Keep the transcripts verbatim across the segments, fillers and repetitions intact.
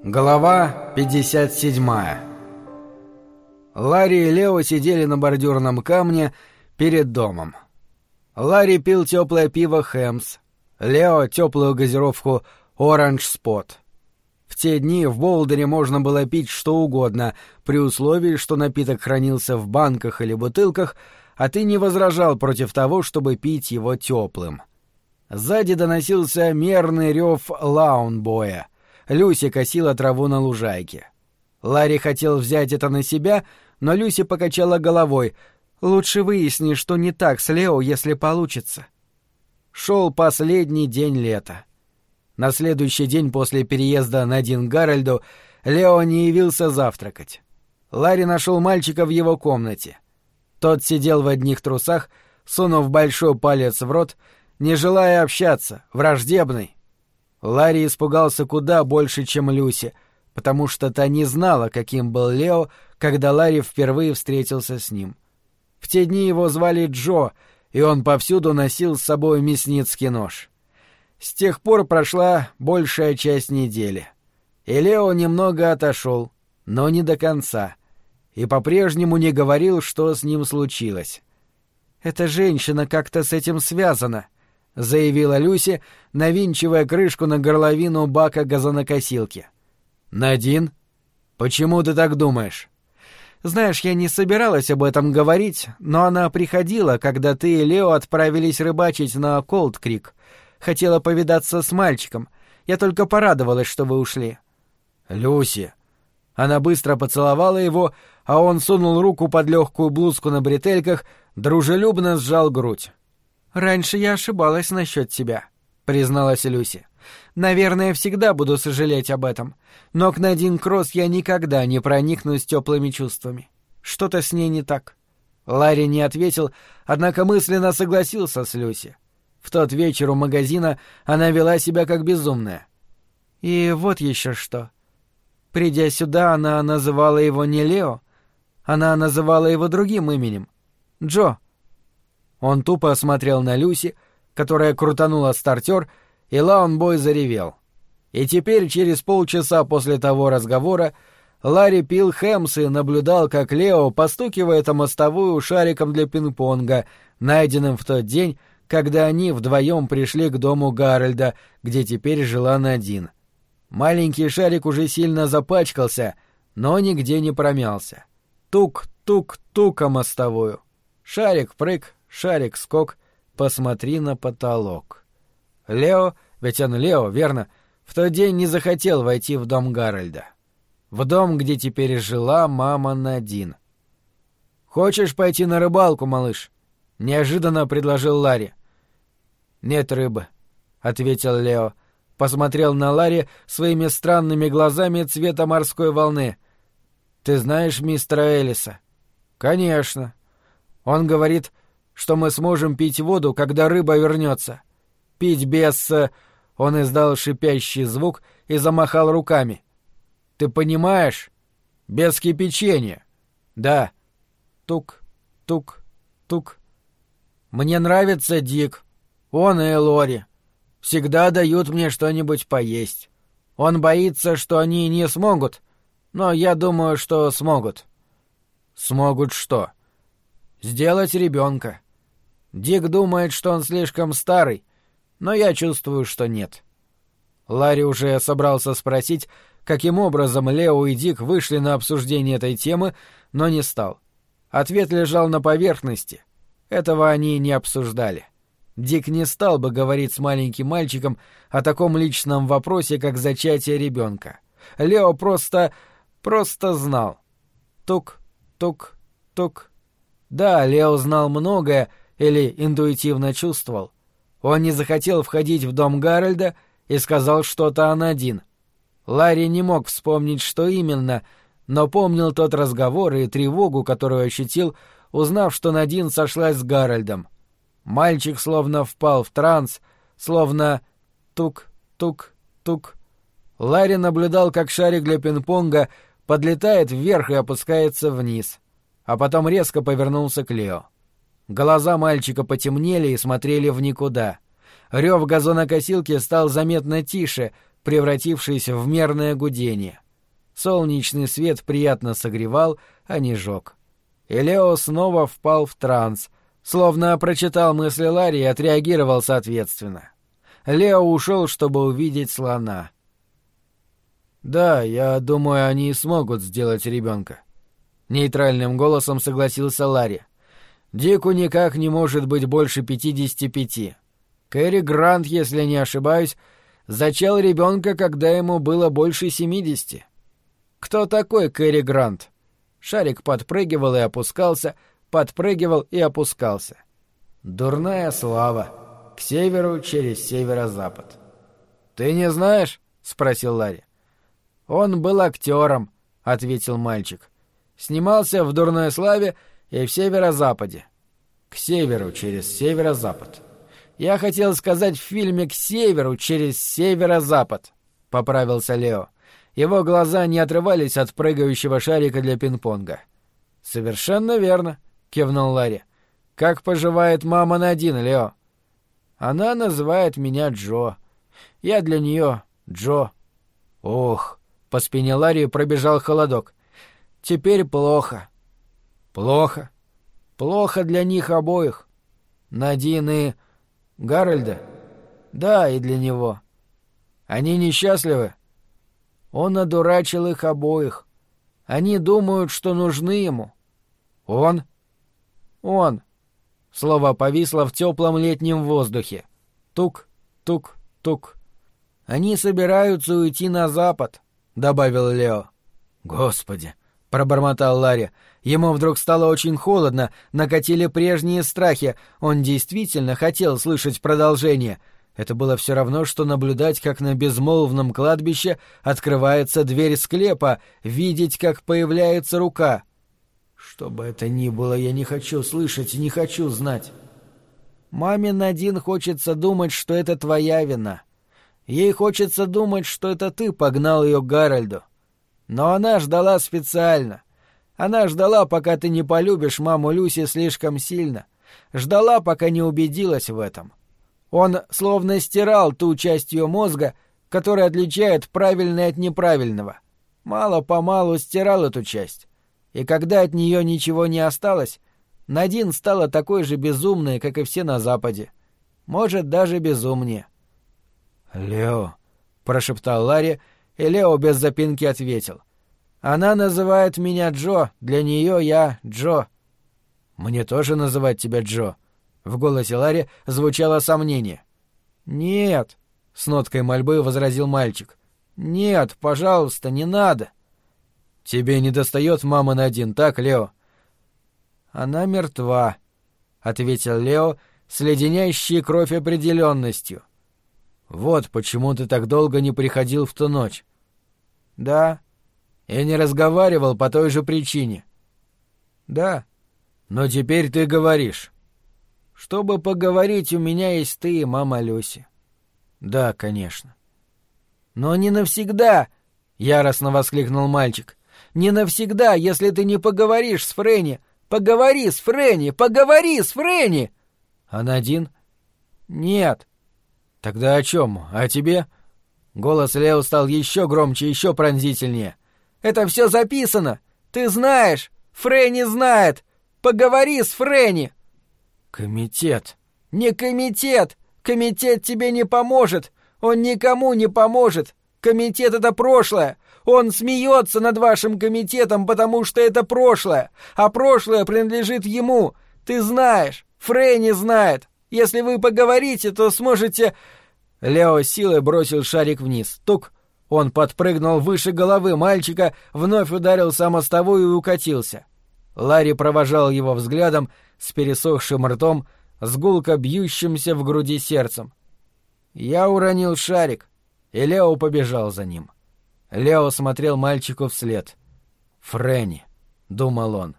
Глава пятьдесят семь. Ларри и Лео сидели на бордюрном камне перед домом. Ларри пил теплое пиво «Хэмс», Лео — теплую газировку «Оранж Спот». В те дни в Болдере можно было пить что угодно, при условии, что напиток хранился в банках или бутылках, а ты не возражал против того, чтобы пить его теплым. Сзади доносился мерный рев лаунбоя. Люси косила траву на лужайке. Ларри хотел взять это на себя, но Люси покачала головой. «Лучше выясни, что не так с Лео, если получится». Шел последний день лета. На следующий день после переезда на Дин-Гарольду Лео не явился завтракать. Ларри нашел мальчика в его комнате. Тот сидел в одних трусах, сунув большой палец в рот, не желая общаться, враждебный. Ларри испугался куда больше, чем Люси, потому что та не знала, каким был Лео, когда Ларри впервые встретился с ним. В те дни его звали Джо, и он повсюду носил с собой мясницкий нож. С тех пор прошла большая часть недели, и Лео немного отошел, но не до конца, и по-прежнему не говорил, что с ним случилось. «Эта женщина как-то с этим связана», — заявила Люси, навинчивая крышку на горловину бака газонокосилки. «Надин? Почему ты так думаешь?» «Знаешь, я не собиралась об этом говорить, но она приходила, когда ты и Лео отправились рыбачить на Колд-Крик. Хотела повидаться с мальчиком. Я только порадовалась, что вы ушли». «Люси!» Она быстро поцеловала его, а он сунул руку под легкую блузку на бретельках, дружелюбно сжал грудь. «Раньше я ошибалась насчет тебя», — призналась Люси. «Наверное, всегда буду сожалеть об этом. Но к Надин Кросс я никогда не проникнусь теплыми чувствами. Что-то с ней не так». Ларри не ответил, однако мысленно согласился с Люси. В тот вечер у магазина она вела себя как безумная. И вот еще что. Придя сюда, она называла его не Лео, она называла его другим именем — Джо. Он тупо смотрел на Люси, которая крутанула стартер, и лаунбой заревел. И теперь, через полчаса после того разговора, Ларри пил Хэмс и наблюдал, как Лео постукивает о мостовую шариком для пинг-понга, найденным в тот день, когда они вдвоем пришли к дому Гарольда, где теперь жила Надин. Маленький шарик уже сильно запачкался, но нигде не промялся. Тук-тук-тук о мостовую. Шарик-прыг, шарик-скок, посмотри на потолок. Лео, ведь он Лео, верно, в тот день не захотел войти в дом Гарольда. В дом, где теперь жила мама Надин. «Хочешь пойти на рыбалку, малыш?» — неожиданно предложил Ларри. «Нет рыбы», — ответил Лео. Посмотрел на Ларри своими странными глазами цвета морской волны. «Ты знаешь мистера Эллиса?» «Конечно. Он говорит, что мы сможем пить воду, когда рыба вернется. Пить без...» Он издал шипящий звук и замахал руками. «Ты понимаешь? Без кипячения». «Да». Тук, тук, тук. «Мне нравится Дик. Он и Лори. Всегда дают мне что-нибудь поесть. Он боится, что они не смогут, но я думаю, что смогут». «Смогут что?» «Сделать ребенка. Дик думает, что он слишком старый, но я чувствую, что нет». Ларри уже собрался спросить, каким образом Лео и Дик вышли на обсуждение этой темы, но не стал. Ответ лежал на поверхности. Этого они не обсуждали. Дик не стал бы говорить с маленьким мальчиком о таком личном вопросе, как зачатие ребенка. Лео просто... просто знал. Тук, тук, тук. Да, Лео знал многое или интуитивно чувствовал. Он не захотел входить в дом Гарольда и сказал что-то о Надин. Ларри не мог вспомнить, что именно, но помнил тот разговор и тревогу, которую ощутил, узнав, что Надин сошлась с Гарольдом. Мальчик словно впал в транс, словно тук-тук-тук. Ларри наблюдал, как шарик для пинг-понга подлетает вверх и опускается вниз, а потом резко повернулся к Лео. Глаза мальчика потемнели и смотрели в никуда. Рев газонокосилки стал заметно тише, превратившись в мерное гудение. Солнечный свет приятно согревал, а не жёг. И Лео снова впал в транс, словно прочитал мысли Ларри и отреагировал соответственно. Лео ушел, чтобы увидеть слона. «Да, я думаю, они смогут сделать ребенка», — нейтральным голосом согласился Ларри. «Дику никак не может быть больше пятидесяти пяти. Кэрри Грант, если не ошибаюсь, зачал ребенка, когда ему было больше семидесяти. Кто такой Кэрри Грант?» Шарик подпрыгивал и опускался, подпрыгивал и опускался. «Дурная слава. К северу через северо-запад». «Ты не знаешь?» — спросил Ларри. «Он был актером», — ответил мальчик. «Снимался в «Дурной славе» и в «Северо-западе». «К северу через северо-запад». «Я хотел сказать в фильме «К северу через северо-запад», — поправился Лео. Его глаза не отрывались от прыгающего шарика для пинг-понга. «Совершенно верно», — кивнул Ларри. «Как поживает мама Надин, Лео?» «Она называет меня Джо. Я для нее Джо». «Ох», — по спине Ларри пробежал холодок. «Теперь плохо». «Плохо? Плохо для них обоих. Надин и Гарольда?» «Да, и для него». «Они несчастливы?» «Он одурачил их обоих. Они думают, что нужны ему». «Он?» «Он». Слово повисло в теплом летнем воздухе. Тук, тук, тук. «Они собираются уйти на запад», — добавил Лео. «Господи!» — пробормотал Ларри. Ему вдруг стало очень холодно, накатили прежние страхи. Он действительно хотел слышать продолжение. Это было все равно, что наблюдать, как на безмолвном кладбище открывается дверь склепа, видеть, как появляется рука. «Что бы это ни было, я не хочу слышать, не хочу знать». «Маме Надин хочется думать, что это твоя вина. Ей хочется думать, что это ты погнал ее к Гарольду. Но она ждала специально. Она ждала, пока ты не полюбишь маму Люси слишком сильно. Ждала, пока не убедилась в этом. Он словно стирал ту часть ее мозга, которая отличает правильное от неправильного. Мало-помалу стирал эту часть. И когда от нее ничего не осталось, Надин стала такой же безумной, как и все на Западе. Может, даже безумнее». «Лео», — прошептал Ларри, и Лео без запинки ответил. «Она называет меня Джо, для нее я Джо». «Мне тоже называть тебя Джо?» В голосе Ларри звучало сомнение. «Нет», — с ноткой мольбы возразил мальчик. «Нет, пожалуйста, не надо». «Тебе недостает мамы Надин, так, Лео?» «Она мертва», — ответил Лео с леденящей кровь определенностью. «Вот почему ты так долго не приходил в ту ночь». «Да». «И не разговаривал по той же причине». «Да». «Но теперь ты говоришь». «Чтобы поговорить, у меня есть ты и мама Люси». «Да, конечно». «Но не навсегда», — яростно воскликнул мальчик. «Не навсегда, если ты не поговоришь с Фрэнни. Поговори с Фрэнни, поговори с Фрэнни!» «А Надин?» «Нет». «Тогда о чем? О тебе?» Голос Лео стал еще громче, еще пронзительнее. «Это все записано! Ты знаешь! Фрэнни знает! Поговори с Фрэнни!» «Комитет!» «Не комитет! Комитет тебе не поможет! Он никому не поможет! Комитет — это прошлое! Он смеется над вашим комитетом, потому что это прошлое! А прошлое принадлежит ему! Ты знаешь! Фрэнни знает! Если вы поговорите, то сможете...» Лео силой бросил шарик вниз. Тук! Он подпрыгнул выше головы мальчика, вновь ударился о мостовую и укатился. Ларри провожал его взглядом с пересохшим ртом, с гулко бьющимся в груди сердцем. Я уронил шарик, и Лео побежал за ним. Лео смотрел мальчику вслед. «Фрэнни», — думал он.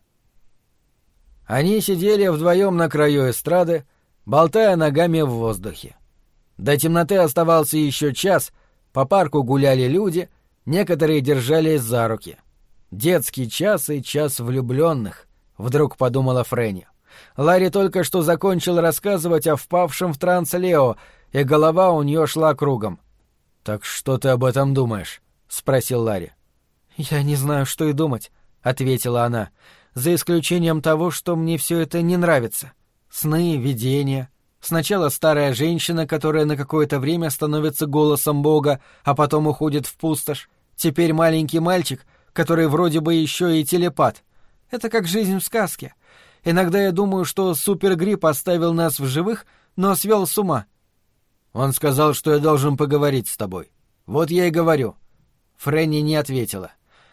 Они сидели вдвоем на краю эстрады, болтая ногами в воздухе. До темноты оставался еще час, по парку гуляли люди, некоторые держались за руки. «Детский час и час влюбленных», — вдруг подумала Фрэнни. Ларри только что закончил рассказывать о впавшем в транс Лео, и голова у нее шла кругом. «Так что ты об этом думаешь?» — спросил Ларри. «Я не знаю, что и думать», — ответила она, — «за исключением того, что мне все это не нравится. Сны, видения. Сначала старая женщина, которая на какое-то время становится голосом Бога, а потом уходит в пустошь. Теперь маленький мальчик, который вроде бы еще и телепат. Это как жизнь в сказке. Иногда я думаю, что супергрипп оставил нас в живых, но свел с ума». «Он сказал, что я должен поговорить с тобой. Вот я и говорю». Фрэнни не ответила.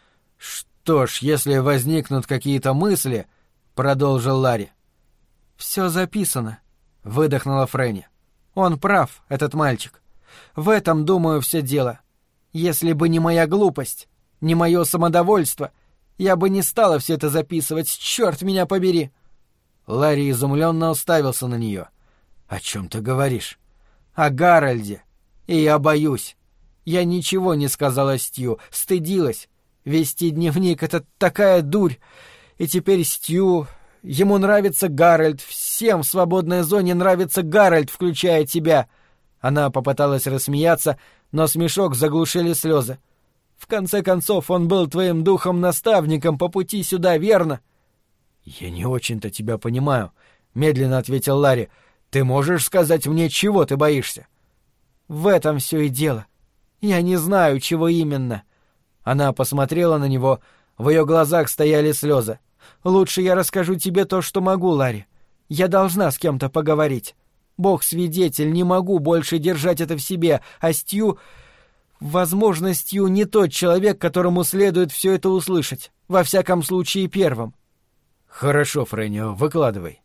«Что ж, если возникнут какие-то мысли...» — продолжил Ларри. «Все записано», — выдохнула Фрэнни. «Он прав, этот мальчик. В этом, думаю, все дело. Если бы не моя глупость, не мое самодовольство, я бы не стала все это записывать, черт меня побери!» Ларри изумленно уставился на нее. «О чем ты говоришь?» «О Гарольде. И я боюсь. Я ничего не сказала Стью, стыдилась. Вести дневник — это такая дурь. И теперь Стью... Ему нравится Гарольд, всем в свободной зоне нравится Гарольд, включая тебя». Она попыталась рассмеяться, но смешок заглушили слезы. «В конце концов, он был твоим духом-наставником по пути сюда, верно?» «Я не очень-то тебя понимаю», — медленно ответил Ларри. «Ты можешь сказать мне, чего ты боишься?» «В этом все и дело. Я не знаю, чего именно». Она посмотрела на него, в ее глазах стояли слезы. «Лучше я расскажу тебе то, что могу, Ларри. Я должна с кем-то поговорить. Бог свидетель, не могу больше держать это в себе, а Стью... Возможно, Стью не тот человек, которому следует все это услышать. Во всяком случае, первым». «Хорошо, Фрэнни, выкладывай».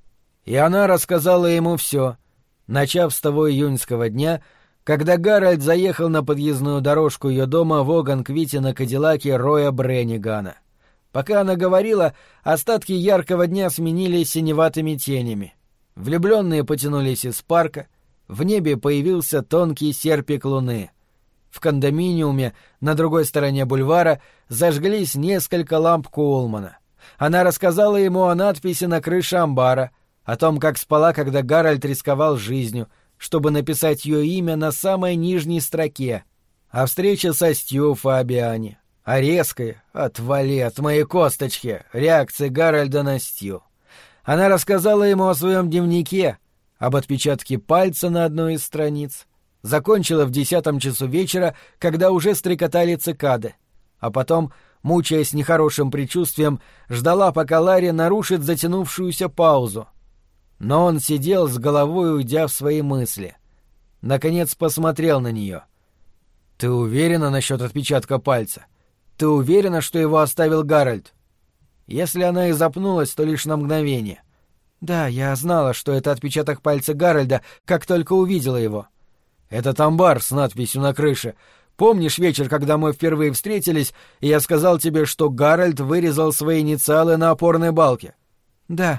И она рассказала ему все, начав с того июньского дня, когда Гарольд заехал на подъездную дорожку ее дома в Оганквите на Кадиллаке Роя Бреннигана. Пока она говорила, остатки яркого дня сменились синеватыми тенями. Влюбленные потянулись из парка, в небе появился тонкий серпик луны. В кондоминиуме на другой стороне бульвара зажглись несколько ламп Коулмана. Она рассказала ему о надписи на крыше амбара, о том, как спала, когда Гарольд рисковал жизнью, чтобы написать ее имя на самой нижней строке, о встрече со Стью Фабиани, о резкой, отвали от моей косточки, реакции Гарольда на Стью. Она рассказала ему о своем дневнике, об отпечатке пальца на одной из страниц, закончила в десятом часу вечера, когда уже стрекотали цикады, а потом, мучаясь нехорошим предчувствием, ждала, пока Ларри нарушит затянувшуюся паузу. Но он сидел с головой, уйдя в свои мысли. Наконец посмотрел на нее. «Ты уверена насчет отпечатка пальца? Ты уверена, что его оставил Гарольд?» Если она и запнулась, то лишь на мгновение. «Да, я знала, что это отпечаток пальца Гарольда, как только увидела его». «Этот амбар с надписью на крыше. Помнишь вечер, когда мы впервые встретились, и я сказал тебе, что Гарольд вырезал свои инициалы на опорной балке?» «Да».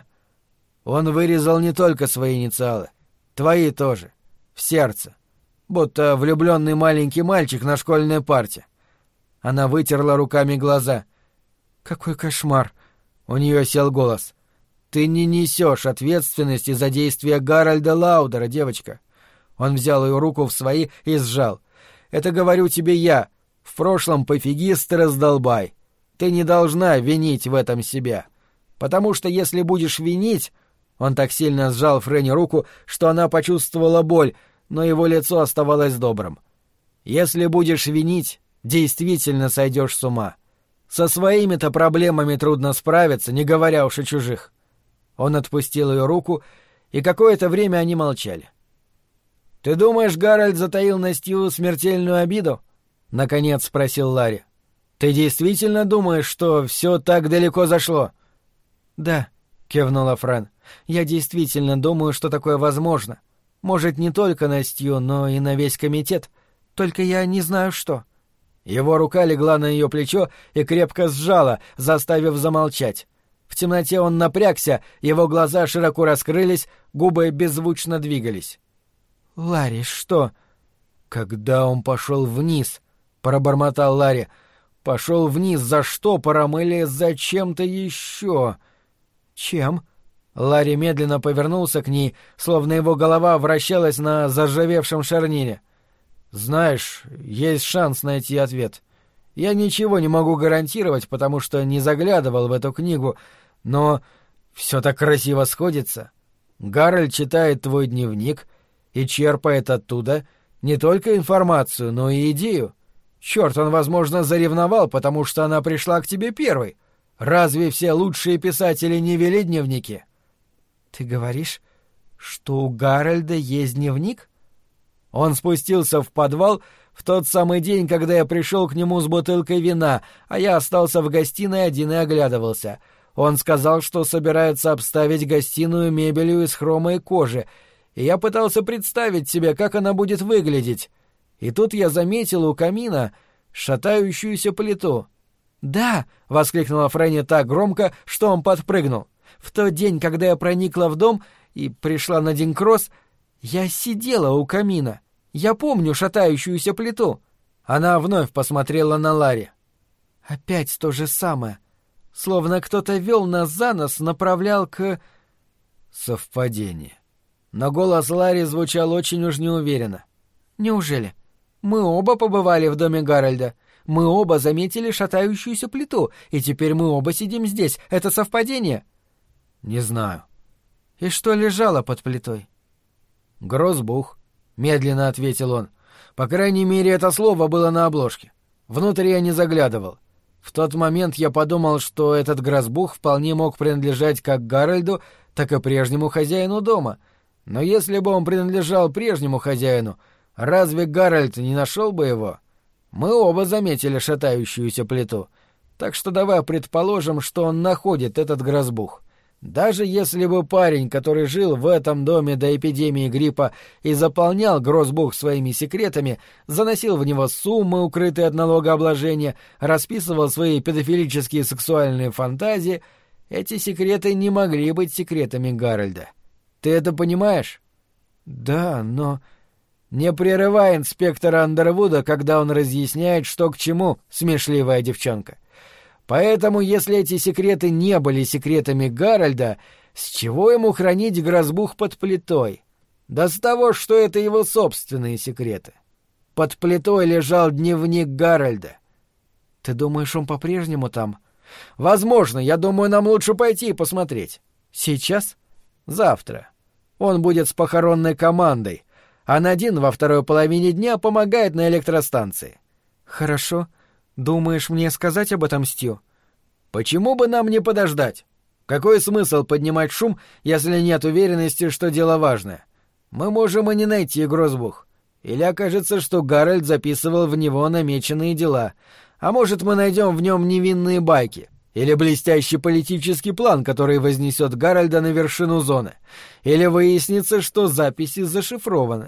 «Он вырезал не только свои инициалы. Твои тоже. В сердце. Будто влюбленный маленький мальчик на школьной парте». Она вытерла руками глаза. «Какой кошмар!» У нее сел голос. «Ты не несешь ответственности за действия Гарольда Лаудера, девочка». Он взял ее руку в свои и сжал. «Это говорю тебе я, в прошлом пофигист и раздолбай. Ты не должна винить в этом себя. Потому что если будешь винить...» Он так сильно сжал Фрэнни руку, что она почувствовала боль, но его лицо оставалось добрым. «Если будешь винить, действительно сойдешь с ума. Со своими-то проблемами трудно справиться, не говоря уж о чужих». Он отпустил ее руку, и какое-то время они молчали. «Ты думаешь, Гарольд затаил на Стью смертельную обиду?» — наконец спросил Ларри. «Ты действительно думаешь, что все так далеко зашло?» «Да», — кивнула Фрэн. «Я действительно думаю, что такое возможно. Может, не только на Стью, но и на весь комитет. Только я не знаю, что». Его рука легла на ее плечо и крепко сжала, заставив замолчать. В темноте он напрягся, его глаза широко раскрылись, губы беззвучно двигались. «Ларри, что?» «Когда он пошел вниз», — пробормотал Ларри. «Пошел вниз за штопором или за чем-то еще?» «Чем?» Ларри медленно повернулся к ней, словно его голова вращалась на заржавевшем шарнире. Знаешь, есть шанс найти ответ. Я ничего не могу гарантировать, потому что не заглядывал в эту книгу, но все так красиво сходится. Гарольд читает твой дневник и черпает оттуда не только информацию, но и идею. Черт, он, возможно, заревновал, потому что она пришла к тебе первой. Разве все лучшие писатели не вели дневники? Ты говоришь, что у Гарольда есть дневник? Он спустился в подвал в тот самый день, когда я пришел к нему с бутылкой вина, а я остался в гостиной один и оглядывался. Он сказал, что собирается обставить гостиную мебелью из хрома и кожи, и я пытался представить себе, как она будет выглядеть. И тут я заметил у камина шатающуюся плиту. «Да!» — воскликнула Фрэнни так громко, что он подпрыгнул. «В тот день, когда я проникла в дом и пришла на Динкросс, я сидела у камина. Я помню шатающуюся плиту». Она вновь посмотрела на Ларри. «Опять то же самое. Словно кто-то вел нас за нос, направлял к...» Совпадение. Но голос Ларри звучал очень уж неуверенно. «Неужели? Мы оба побывали в доме Гарольда. Мы оба заметили шатающуюся плиту, и теперь мы оба сидим здесь. Это совпадение?» «Не знаю». «И что лежало под плитой?» «Грозбух», — медленно ответил он. «По крайней мере, это слово было на обложке. Внутрь я не заглядывал. В тот момент я подумал, что этот грозбух вполне мог принадлежать как Гарольду, так и прежнему хозяину дома. Но если бы он принадлежал прежнему хозяину, разве Гарольд не нашел бы его? Мы оба заметили шатающуюся плиту, так что давай предположим, что он находит этот грозбух. Даже если бы парень, который жил в этом доме до эпидемии гриппа и заполнял грозбух своими секретами, заносил в него суммы, укрытые от налогообложения, расписывал свои педофилические сексуальные фантазии, эти секреты не могли быть секретами Гарольда. Ты это понимаешь? Да, но... Не прерывай инспектора Андервуда, когда он разъясняет, что к чему, смешливая девчонка. Поэтому, если эти секреты не были секретами Гарольда, с чего ему хранить грозбух под плитой? Да с того, что это его собственные секреты. Под плитой лежал дневник Гарольда. Ты думаешь, он по-прежнему там? Возможно, я думаю, нам лучше пойти и посмотреть. Сейчас? Завтра. Он будет с похоронной командой, а Надин во второй половине дня помогает на электростанции. Хорошо. Думаешь, мне сказать об этом Стью? Почему бы нам не подождать? Какой смысл поднимать шум, если нет уверенности, что дело важное? Мы можем и не найти грозбух. Или окажется, что Гарольд записывал в него намеченные дела. А может, мы найдем в нем невинные байки. Или блестящий политический план, который вознесет Гарольда на вершину зоны. Или выяснится, что записи зашифрованы.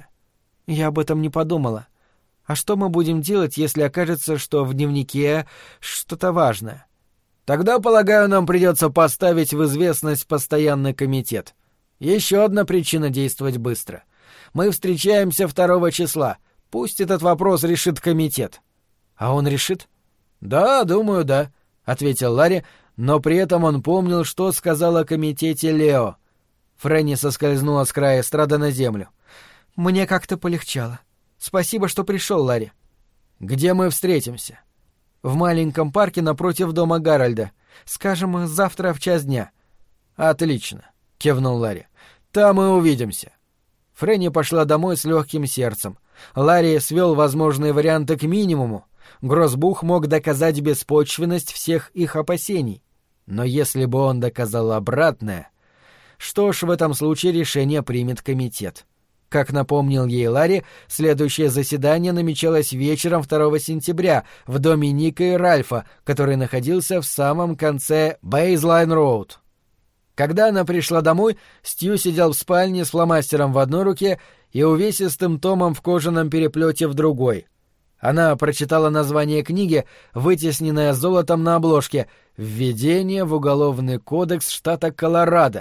Я об этом не подумала. А что мы будем делать, если окажется, что в дневнике что-то важное? Тогда, полагаю, нам придется поставить в известность постоянный комитет. Еще одна причина действовать быстро. Мы встречаемся второго числа. Пусть этот вопрос решит комитет. А он решит? Да, думаю, да, ответил Ларри, но при этом он помнил, что сказал о комитете Лео. Фрэнни соскользнула с края эстрады на землю. Мне как-то полегчало. Спасибо, что пришел, Ларри. Где мы встретимся? В маленьком парке напротив дома Гарольда. Скажем, завтра в час дня. Отлично, кивнул Ларри. Там и увидимся. Фрэнни пошла домой с легким сердцем. Ларри свел возможные варианты к минимуму. Грозбух мог доказать беспочвенность всех их опасений. Но если бы он доказал обратное... Что ж, в этом случае решение примет комитет. Как напомнил ей Ларри, следующее заседание намечалось вечером второго сентября в доме Ника и Ральфа, который находился в самом конце Бейзлайн-Роуд. Когда она пришла домой, Стью сидел в спальне с фломастером в одной руке и увесистым томом в кожаном переплете в другой. Она прочитала название книги, вытесненное золотом на обложке «Введение в Уголовный кодекс штата Колорадо».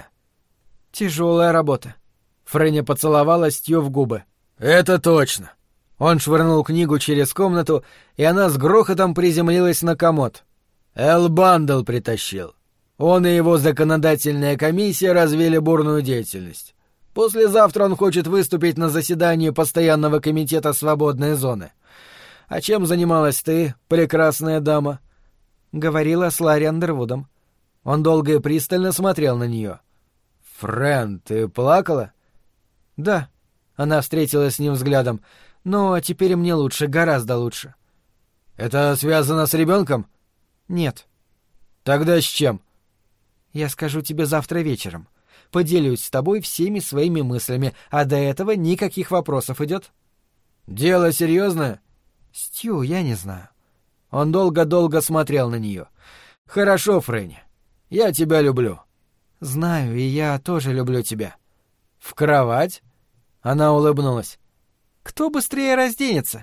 «Тяжелая работа». Фрэнни поцеловала Стью в губы. «Это точно!» Он швырнул книгу через комнату, и она с грохотом приземлилась на комод. Эл Бандл притащил. Он и его законодательная комиссия развили бурную деятельность. Послезавтра он хочет выступить на заседании постоянного комитета свободной зоны. А чем занималась ты, прекрасная дама? Говорила с Ларри Андервудом. Он долго и пристально смотрел на нее. Френ, ты плакала? Да. Она встретилась с ним взглядом. Но теперь мне лучше, гораздо лучше. Это связано с ребенком? Нет. Тогда с чем? Я скажу тебе завтра вечером. Поделюсь с тобой всеми своими мыслями, а до этого никаких вопросов идет? Дело серьезное? Стью, я не знаю. Он долго-долго смотрел на нее. Хорошо, Фрэнни, я тебя люблю. Знаю, и я тоже люблю тебя. В кровать? Она улыбнулась. Кто быстрее разденется?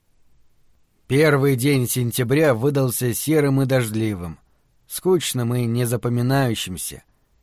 Первый день сентября выдался серым и дождливым, скучным и незапоминающимся.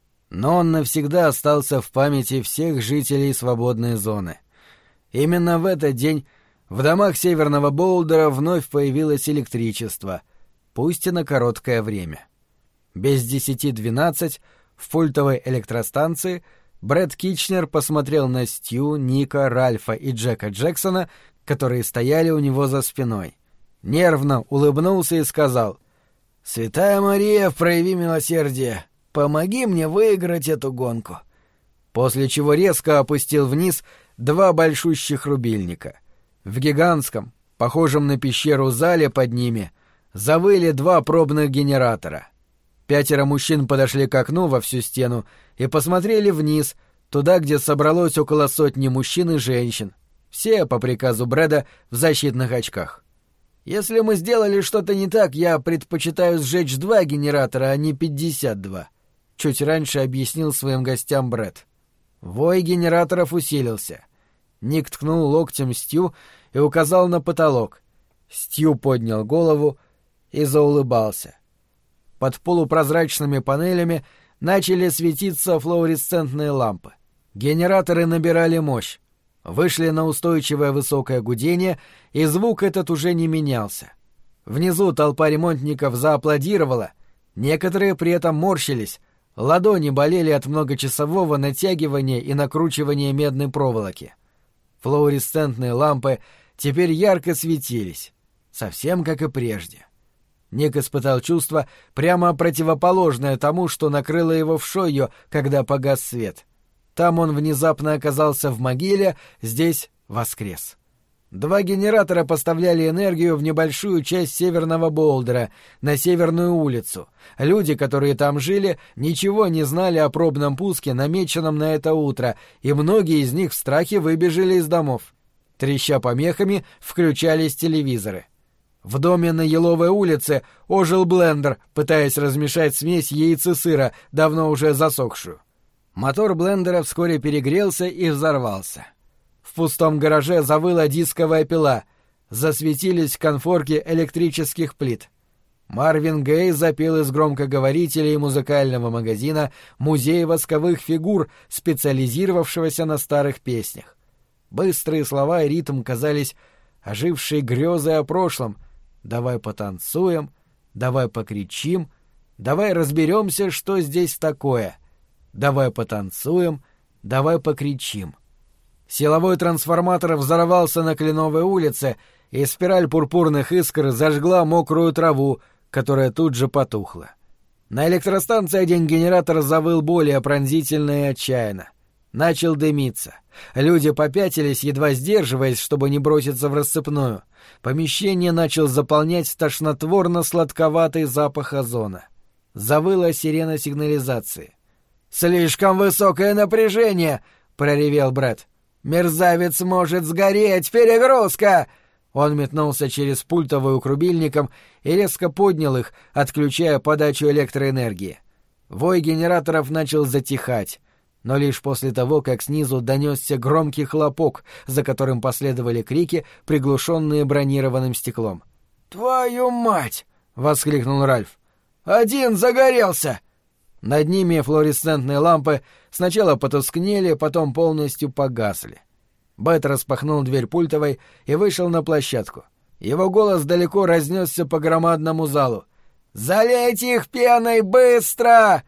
Но он навсегда остался в памяти всех жителей свободной зоны. Именно в этот день в домах Северного Боулдера вновь появилось электричество, пусть и на короткое время. Без десяти двенадцать в пультовой электростанции Брэд Китчнер посмотрел на Стью, Ника, Ральфа и Джека Джексона, которые стояли у него за спиной. Нервно улыбнулся и сказал: «Святая Мария, прояви милосердие, помоги мне выиграть эту гонку». После чего резко опустил вниз два большущих рубильника. В гигантском, похожем на пещеру зале под ними, завыли два пробных генератора. Пятеро мужчин подошли к окну во всю стену и посмотрели вниз, туда, где собралось около сотни мужчин и женщин, все, по приказу Брэда, в защитных очках. «Если мы сделали что-то не так, я предпочитаю сжечь два генератора, а не пятьдесят два», — чуть раньше объяснил своим гостям Брэд. Вой генераторов усилился. Ник ткнул локтем Стью и указал на потолок. Стью поднял голову и заулыбался. Под полупрозрачными панелями начали светиться флуоресцентные лампы. Генераторы набирали мощь. Вышли на устойчивое высокое гудение, и звук этот уже не менялся. Внизу толпа ремонтников зааплодировала, некоторые при этом морщились, ладони болели от многочасового натягивания и накручивания медной проволоки. Флуоресцентные лампы теперь ярко светились, совсем как и прежде. Ник испытал чувство, прямо противоположное тому, что накрыло его в Шойо, когда погас свет. Там он внезапно оказался в могиле, здесь воскрес. Два генератора поставляли энергию в небольшую часть Северного Боулдера, на Северную улицу. Люди, которые там жили, ничего не знали о пробном пуске, намеченном на это утро, и многие из них в страхе выбежали из домов. Треща помехами, включались телевизоры. В доме на Еловой улице ожил блендер, пытаясь размешать смесь яиц и сыра, давно уже засохшую. Мотор блендера вскоре перегрелся и взорвался. В пустом гараже завыла дисковая пила, засветились конфорки электрических плит. Марвин Гей запел из громкоговорителей музыкального магазина «Музей восковых фигур», специализировавшегося на старых песнях. Быстрые слова и ритм казались ожившей грезой о прошлом. «Давай потанцуем», «Давай покричим», «Давай разберемся, что здесь такое», «Давай потанцуем», «Давай покричим». Силовой трансформатор взорвался на Кленовой улице, и спираль пурпурных искр зажгла мокрую траву, которая тут же потухла. На электростанции один генератор завыл более пронзительно и отчаянно. Начал дымиться. Люди попятились, едва сдерживаясь, чтобы не броситься в рассыпную. Помещение начал заполнять тошнотворно-сладковатый запах озона. Завыла сирена сигнализации. «Слишком высокое напряжение!» — проревел Брэд. «Мерзавец может сгореть! Перегрузка!» Он метнулся через пультовую к рубильникам и резко поднял их, отключая подачу электроэнергии. Вой генераторов начал затихать, но лишь после того, как снизу донесся громкий хлопок, за которым последовали крики, приглушенные бронированным стеклом. «Твою мать!» — воскликнул Ральф. «Один загорелся!» Над ними флуоресцентные лампы сначала потускнели, потом полностью погасли. Бэт распахнул дверь пультовой и вышел на площадку. Его голос далеко разнесся по громадному залу. «Залейте их пеной быстро!»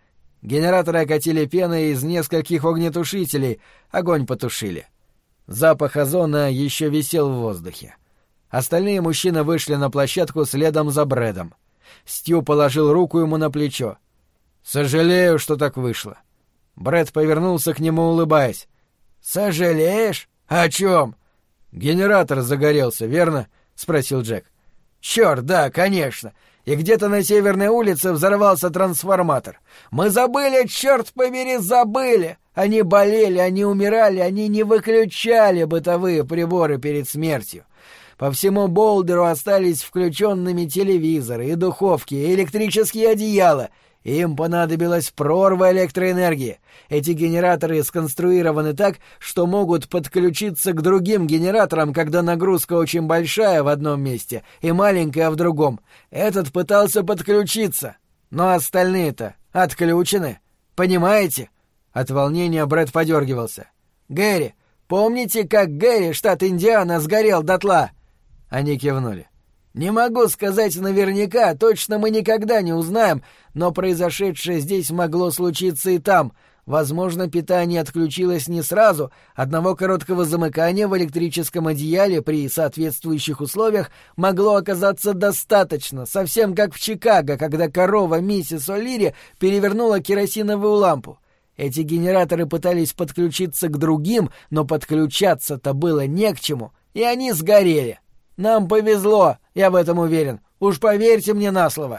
Генераторы окатили пеной из нескольких огнетушителей, огонь потушили. Запах озона еще висел в воздухе. Остальные мужчины вышли на площадку следом за Брэдом. Стью положил руку ему на плечо. «Сожалею, что так вышло». Брэд повернулся к нему, улыбаясь. «Сожалеешь? О чем?» «Генератор загорелся, верно?» — спросил Джек. «Черт, да, конечно. И где-то на Северной улице взорвался трансформатор. Мы забыли, черт побери, забыли! Они болели, они умирали, они не выключали бытовые приборы перед смертью. По всему Болдеру остались включенными телевизоры и духовки, и электрические одеяла. Им понадобилась прорва электроэнергии. Эти генераторы сконструированы так, что могут подключиться к другим генераторам, когда нагрузка очень большая в одном месте и маленькая в другом. Этот пытался подключиться, но остальные-то отключены. Понимаете?» От волнения Брэд подергивался. «Гэри, помните, как Гэри, штат Индиана, сгорел дотла?» Они кивнули. «Не могу сказать наверняка, точно мы никогда не узнаем, но произошедшее здесь могло случиться и там. Возможно, питание отключилось не сразу, одного короткого замыкания в электрическом одеяле при соответствующих условиях могло оказаться достаточно, совсем как в Чикаго, когда корова миссис О'Лири перевернула керосиновую лампу. Эти генераторы пытались подключиться к другим, но подключаться-то было не к чему, и они сгорели. Нам повезло, я в этом уверен. Уж поверьте мне на слово».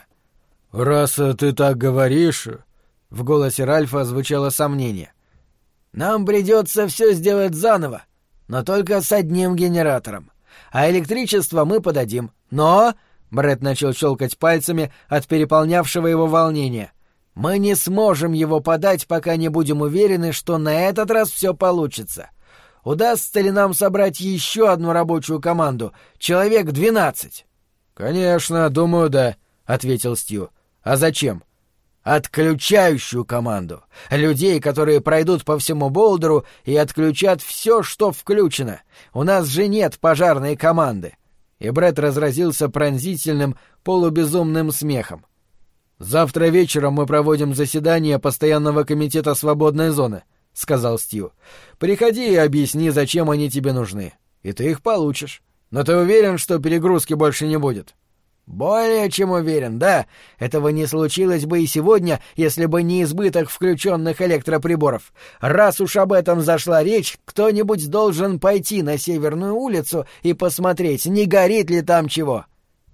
«Раз ты так говоришь...» В голосе Ральфа звучало сомнение. «Нам придется все сделать заново, но только с одним генератором. А электричество мы подадим. Но...» Брэд начал щелкать пальцами от переполнявшего его волнения. «Мы не сможем его подать, пока не будем уверены, что на этот раз все получится. Удастся ли нам собрать еще одну рабочую команду? Человек двенадцать?» «Конечно, думаю, да», — ответил Стью. «А зачем?» «Отключающую команду. Людей, которые пройдут по всему Болдеру и отключат все, что включено. У нас же нет пожарной команды». И Брэд разразился пронзительным, полубезумным смехом. «Завтра вечером мы проводим заседание Постоянного комитета свободной зоны», — сказал Стью. «Приходи и объясни, зачем они тебе нужны. И ты их получишь. Но ты уверен, что перегрузки больше не будет?» «Более чем уверен, да. Этого не случилось бы и сегодня, если бы не избыток включенных электроприборов. Раз уж об этом зашла речь, кто-нибудь должен пойти на Северную улицу и посмотреть, не горит ли там чего».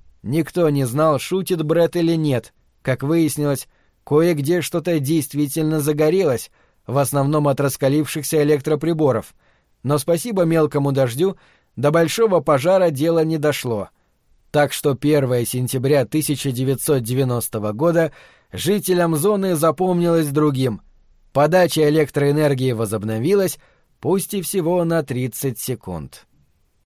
Никто не знал, шутит Брэд или нет. Как выяснилось, кое-где что-то действительно загорелось, в основном от раскалившихся электроприборов. Но спасибо мелкому дождю, до большого пожара дело не дошло. Так что первое сентября тысяча девятьсот девяностого года жителям зоны запомнилось другим. Подача электроэнергии возобновилась, пусть и всего на тридцать секунд.